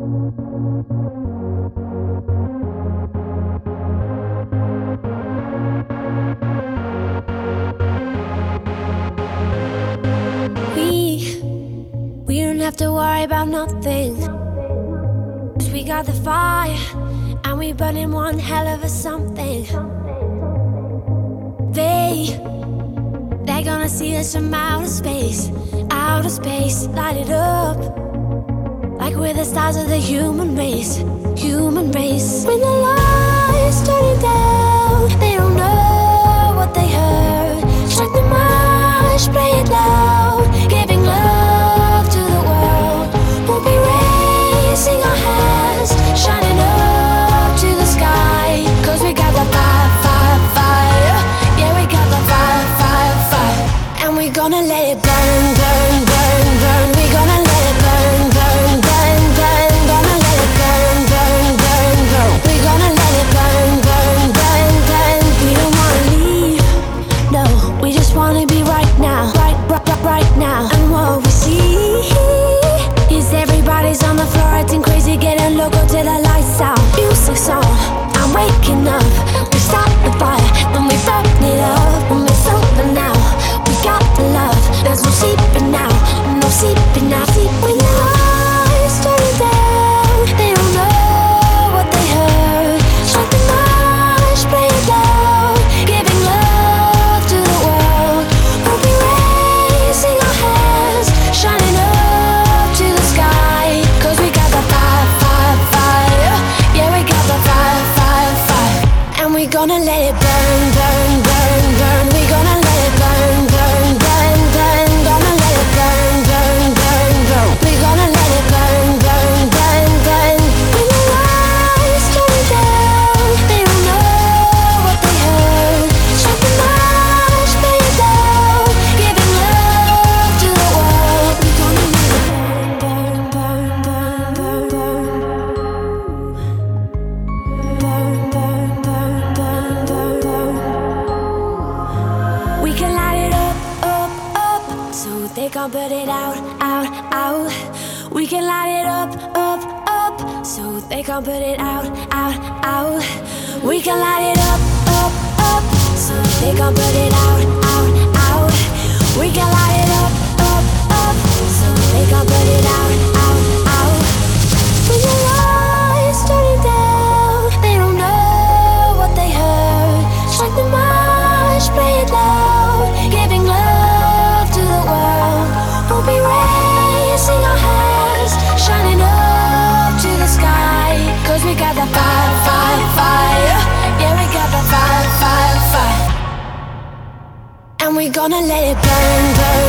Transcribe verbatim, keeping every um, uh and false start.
We, we don't have to worry about nothing, 'cause we got the fire, and we burning one hell of a something. They, they're gonna see us from outer space, outer space, light it up, like we're the stars of the human race, human race. When the lights turning down, they don't know what they heard. Strike the march, play it loud, giving love to the world. We'll be raising our hands, shining up to the sky, 'cause we got the fire, fire, fire. Yeah, we got the fire, fire, fire. And we're gonna let it burn, burn, burn, burn. We're gonna let it burn, burn, burn, burn. Gonna let it burn, burn, burn, burn. We're gonna let it burn, burn, burn, burn. We don't wanna leave, no, we just wanna be right now, right, right, right, right now. And what we see is everybody's on the floor acting crazy, getting loco till the lights out. Music's on, I'm waking up. We start the fire, then we burn it up. When we're sober now, we got the love. There's no sleeping now, no sleeping now. Sleep when the lights turning down, they don't know what they heard. Strike the march, play it loud, giving love to the world. We'll be raising our hands, shining up to the sky, 'cause we got the fire, fire, fire. Yeah, we got the fire, fire, fire. And we're gonna let it burn, burn, burn, burn. We're gonna let it burn, burn, burn, burn. Gonna let it burn, burn, burn, burn. We're gonna let it burn, burn, burn, burn. When the lights turn down, they don't know what they heard. Strike the march, play it loud, giving love to the world. We're gonna let it burn, burn, burn, burn, burn, burn, burn, burn, burn, burn, burn. We can light it up, up, up, so they can't put it out, out, out. We can light it up, up, up, so they can't put it out, out, out. We can light it up, up, up, so they can't put it out, out, out. We can light it up, up, up, so they can't put it out, out, out. When the lights turning down, they don't know what they heard. Strike the march, play it loud, giving love to the world. We'll be raising our hands, shining up to the sky, 'cause we got the fire, fire, fire. Yeah, we got the fire, fire, fire. And we're gonna let it burn, burn,